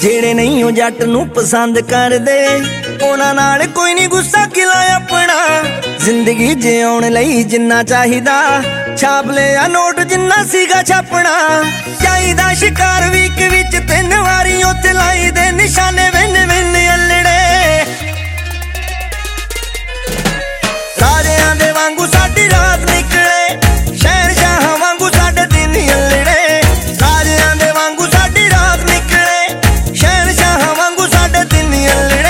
ਜਿਹੜੇ ਨਹੀਂ ਉਹ ਜੱਟ ਨੂੰ ਪਸੰਦ ਕਰਦੇ ਉਹਨਾਂ ਨਾਲ ਕੋਈ ਨਹੀਂ ਗੁੱਸਾ ਗਿਲਾ ਆਪਣਾ। ਜ਼ਿੰਦਗੀ ਜਿਉਣ ਲਈ ਜਿੰਨਾ ਚਾਹੀਦਾ ਛਾਪ ਲਿਆ ਨੋਟ ਜਿੰਨਾ ਸੀਗਾ ਛਾਪਣਾ। ਚਾਹੀਦਾ ਸ਼ਿਕਾਰ ਵੀਕ ਵਿੱਚ 3 ਵਾਰੀ ਉੱਥੇ ਲਾਈ ਦੇ ਨਿਸ਼ਾਨੇ ਵਿੰਨ ਵਿੰਨ ਅਲੜੇ। ਰਾਜਿਆਂ ਦੇ ਵਾਂਗੂ ਸਾਡੀ ਰਾਤ ਨਿਕਲੇ ਸ਼ਹਿਨਸ਼ਾਹਾਂ ਵਾਂਗੂ ਸਾਡੇ ਦਿਨ ਅਲੜੇ। ਰਾਜਿਆਂ ਦੇ ਵਾਂਗੂ ਸਾਡੀ ਰਾਤ ਨਿਕਲੇ ਸ਼ਹਿਨਸ਼ਾਹਾਂ ਵਾਂਗੂ ਸਾਡੇ ਦਿਨ ਅਲੜੇ।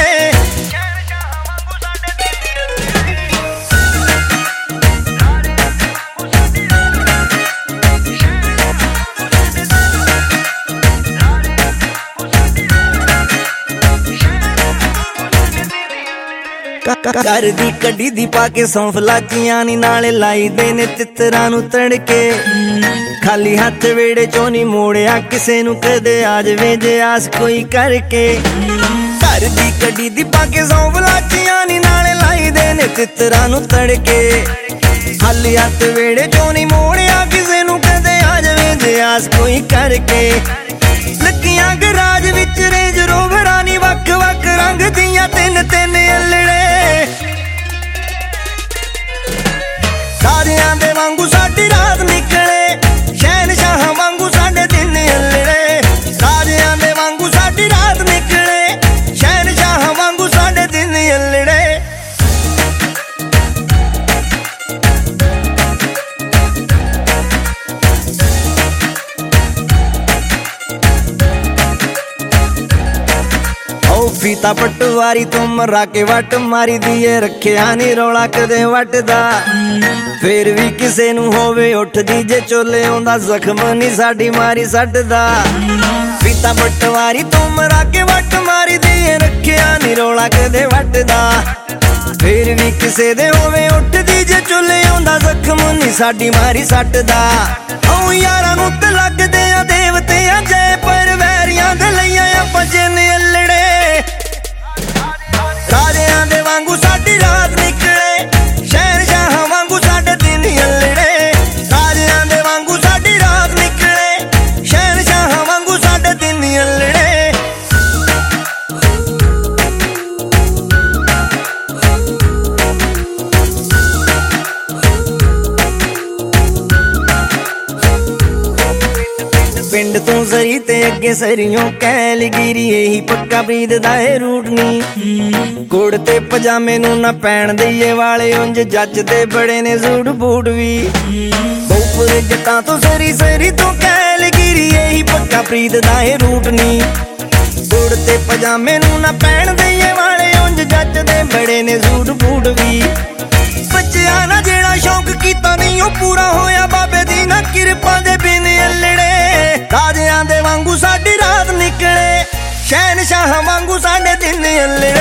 ਘਰ ਦੀ ਕੱਢੀ ਦੀ ਪਾ ਕੇ ਸੌਂਫ ਲਾਚੀਆਂ ਨੀ ਨਾਲੇ ਲਾਈ ਦੇ ਨੇ ਤਿੱਤਰਾਂ ਨੂੰ ਤੜਕੇ। ਖਾਲੀ ਹੱਥ ਵੇੜੇ ਚੋਂ ਨੀ ਮੋੜਿਆ ਕਿਸੇ ਨੂੰ ਕਦੇ ਆ ਜਾਵੇ ਜੇ ਆਸ ਕੋਈ ਕਰਕੇ। ਘਰ ਦੀ ਕੱਢੀ ਦੀ ਪਾ ਕੇ ਸੌਂਫ ਲਾਚੀਆਂ ਨੀ ਨਾਲੇ ਲਾਈ ਦੇ ਨੇ ਤਿੱਤਰਾਂ ਨੂੰ ਤੜਕੇ। ਖਾਲੀ ਹੱਥ ਵੇੜੇ ਚੋਂ ਨੀ ਮੋੜਿਆ ਕਿਸੇ ਨੂੰ ਕਦੇ ਆ ਜਾਵੇ ਜੇ ਆਸ ਕੋਈ ਕਰਕੇ। ਲੱਗੀਆਂ ਗਰਾਜ ਵਿੱਚ ਰੇਂਜ ਰੋਵਰਾਂ ਨੀ ਵੱਖ ਵੱਖ ਰੰਗ ਦੀਆਂ 3-3 ਅਲੜੇ। ਰਾਜਿਆਂ ਦੇ ਵਾਂਗੂ ਸਾਡੀ ਰਾਤ ਨਿਕਲੇ ਸ਼ਹਿਨਸ਼ਾਹਾਂ ਵਾਂਗੂ ਸਾਡੇ ਦਿਨ ਅਲੜੇ। ਰਾਜਿਆਂ ਦੇ ਵਾਂਗੂ ਸਾਡੀ ਰਾਤ ਨਿਕਲੇ ਸ਼ਹਿਨਸ਼ਾਹਾਂ ਵਾਂਗੂ ਸਾਡੇ ਦਿਨ ਅਲੜੇ। ਫੀਤਾ ਪਟਵਾਰੀ ਤੋਂ ਮਰਾ ਕੇ ਵੱਟ ਮਾਰੀ ਦੀਏ ਰੱਖਿਆ ਨੀ ਰੌਲਾ ਕਦੇ ਵੱਟਦਾ। ਫੇਰ ਵੀ ਕਿਸੇ ਨੂੰ ਹੋਵੇ ਉੱਠਦੀ ਜੇ ਚੋਲੇ ਆਉਂਦਾ ਜ਼ਖਮ ਨੀ ਸਾਡੀ ਮਾਰੀ ਸੱਟਦਾ। ਫੀਤਾ ਪਟਵਾਰੀ ਤੋਂ ਮਰਾ ਕੇ ਵੱਟ ਮਾਰੀ ਦੀਏ ਰੱਖਿਆ ਨੀ ਰੌਲਾ ਕਦੇ ਵੱਟਦਾ। ਫੇਰ ਵੀ ਕਿਸੇ ਦੇ ਹੋਵੇ ਉੱਠਦੀ ਜੇ ਚੋਲੇ ਆਉਂਦਾ ਜ਼ਖਮ ਨੀ ਸਾਡੀ ਮਾਰੀ ਸੱਟਦਾ। ਓ ਯਾਰਾਂ ਨੂੰ ਤੇ ਲੱਗਦੇ ਆ ਦੇਵਤੇ ਆ ਜੈ ਪਰ ਵੈਰੀਆਂ ਦੇ ਲਈਆਂ ਆਪਾਂ ਜਿੰਨ ਅਲੜੇ। ਰਾਜਿਆਂ ਦੇ ਵਾਂਗੂ ਸਾਡੀ ਰਾਤ ਨਿਕਲੇ ਸ਼ਹਿਨਸ਼ਾਹਾਂ ਵਾਂਗੂ ਸਾਡੇ ਦਿਨ ਅਲੜੇ। ਰਾਜਿਆਂ ਦੇ ਵਾਂਗੂ ਸਾਡੀ ਰਾਤ ਨਿਕਲੇ ਸ਼ਹਿਨਸ਼ਾਹਾਂ ਵਾਂਗੂ ਸਾਡੇ ਦਿਨ ਅਲੜੇ। ਪਿੰਡ ਤੋਂ ਸਰੀ ਤੇ ਅੱਗੇ ਸਰੀਓਂ ਕੈਲਗਿਰੀ ਇਹੀ ਪੱਕਾ ਪ੍ਰੀਤ ਦਾ ਏ ਰੂਟ ਨੀ। ਕੋੜ ਤੇ ਪਜਾਮੇ ਨੂੰ ਨਾ ਪੈਣ ਦਈਏ ਵਾਲੇ ਉਂਝ ਜੱਜਦੇ ਬੜੇ ਨੇ ਸੂਟ ਬੂਟ ਵੀ। ਬਹੁਪੁਰ ਜੱਟਾਂ ਤੋਂ ਸਰੀ ਤੋਂ ਕੈਲਗਿਰੀ ਇਹੀ ਪੱਕਾ ਪ੍ਰੀਤ ਦਾ ਏ ਰੂਟ ਨੀ। ਕੋੜ ਤੇ ਪਜਾਮੇ ਨੂੰ ਨਾ ਪੈਣ ਦਈਏ ਵਾਲੇ ਉਂਝ ਜੱਜਦੇ ਬੜੇ ਨੇ ਸੂਟ ਬੂਟ ਵੀ। ਬੱਚਿਆਂ ਨਾ ਜਿਹੜਾ ਸ਼ੌਂਕ ਕੀਤਾ ਨਹੀਂ ਉਹ ਪੂਰਾ ਹੋਇਆ ਬਾਬੇ ਦੀ ਨਾ ਕਿਰਪਾ ਦੇ ਬਿਨ ਅਲੜੇ। ਰਾਜਿਆਂ ਦੇ ਵਾਂਗੂ ਸਾਡੀ ਰਾਤ ਨਿਕਲੇ ਸ਼ਹਿਨਸ਼ਾਹਾਂ ਵਾਂਗੂ ਸਾਡੇ ਦਿਨ ਅਲੜੇ।